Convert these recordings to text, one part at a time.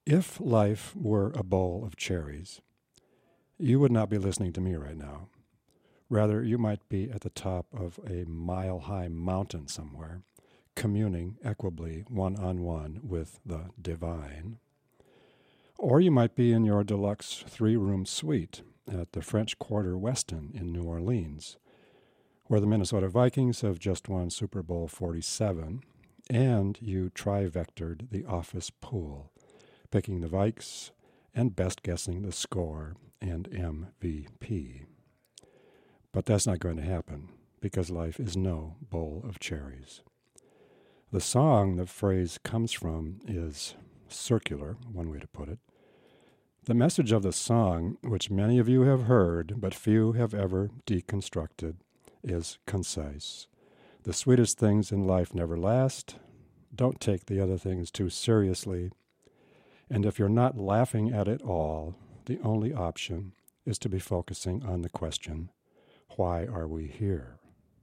If life were a bowl of cherries, you would not be listening to me right now. Rather, you might be at the top of a mile-high mountain somewhere, communing equably one-on-one with the divine. Or you might be in your deluxe three-room suite at the French Quarter Westin in New Orleans, where the Minnesota Vikings have just won Super Bowl 47, and you trivectored the office pool, picking the Vikes and best guessing the score and MVP. But that's not going to happen, because life is no bowl of cherries. The song the phrase comes from is circular, one way to put it. The message of the song, which many of you have heard but few have ever deconstructed, is concise. The sweetest things in life never last. Don't take the other things too seriously. And if you're not laughing at it all, the only option is to be focusing on the question, why are we here?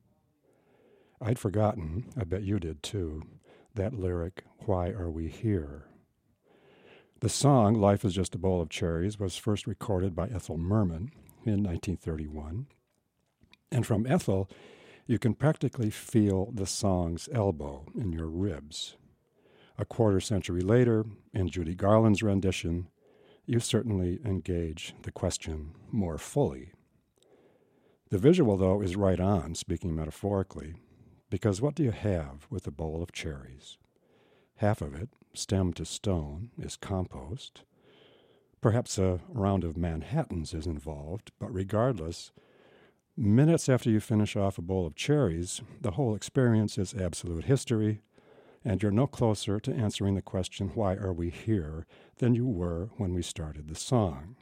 I'd forgotten, I bet you did too, that lyric, why are we here? The song, Life is Just a Bowl of Cherries, was first recorded by Ethel Merman in 1931. And from Ethel, you can practically feel the song's elbow in your ribs. A quarter century later, in Judy Garland's rendition, you certainly engage the question more fully. The visual, though, is right on, speaking metaphorically, because what do you have with a bowl of cherries? Half of it, stem to stone, is compost. Perhaps a round of Manhattans is involved, but regardless, minutes after you finish off a bowl of cherries, the whole experience is absolute history, and you're no closer to answering the question, why are we here, than you were when we started the song.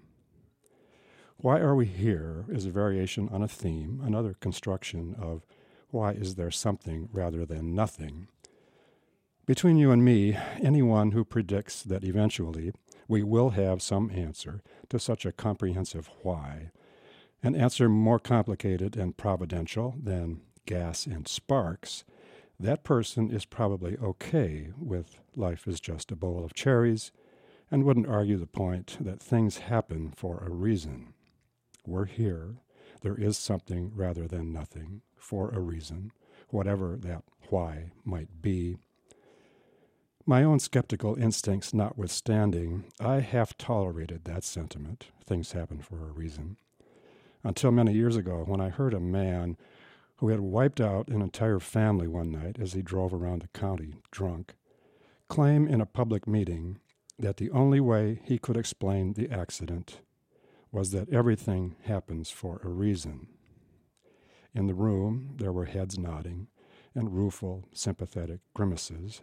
Why are we here is a variation on a theme, another construction of why is there something rather than nothing. Between you and me, anyone who predicts that eventually we will have some answer to such a comprehensive why, an answer more complicated and providential than gas and sparks, that person is probably okay with life is just a bowl of cherries and wouldn't argue the point that things happen for a reason. We're here. There is something rather than nothing for a reason, whatever that why might be. My own skeptical instincts notwithstanding, I half tolerated that sentiment, things happen for a reason, until many years ago when I heard a man who had wiped out an entire family one night as he drove around the county drunk, claim in a public meeting that the only way he could explain the accident was that everything happens for a reason. In the room, there were heads nodding and rueful, sympathetic grimaces.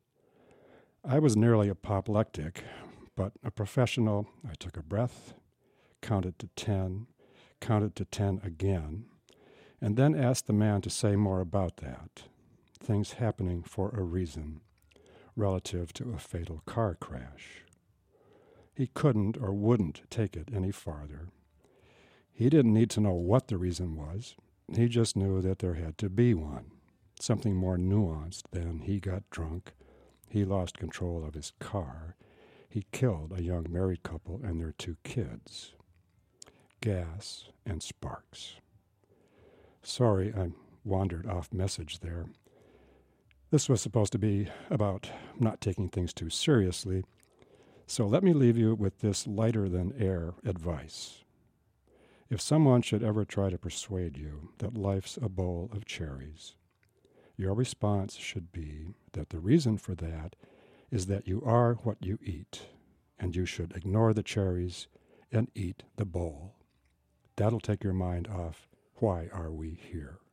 I was nearly apoplectic, but a professional, I took a breath, counted to 10, counted to 10 again, and then asked the man to say more about that, things happening for a reason, relative to a fatal car crash. He couldn't or wouldn't take it any farther. He didn't need to know what the reason was. He just knew that there had to be one, something more nuanced than he got drunk, he lost control of his car, he killed a young married couple and their 2 kids. Gas and sparks. Sorry, I wandered off message there. This was supposed to be about not taking things too seriously, so let me leave you with this lighter-than-air advice. If someone should ever try to persuade you that life's a bowl of cherries, your response should be that the reason for that is that you are what you eat, and you should ignore the cherries and eat the bowl. That'll take your mind off, why are we here?